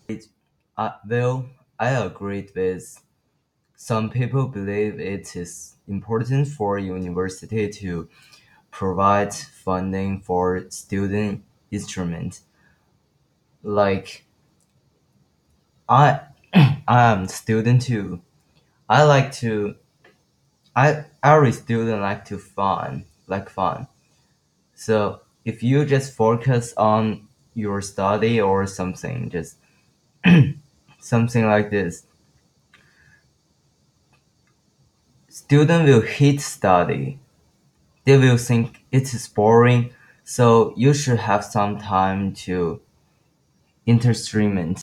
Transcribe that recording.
Well, I agreed with some people believe it is important for university to provide funding for student instruments. Like I I am a student too. I like to I every student like fun. So if you just focus on your study or something, just something like this, student will hate study. They will think it is boring. So you should have some time to interstreamment.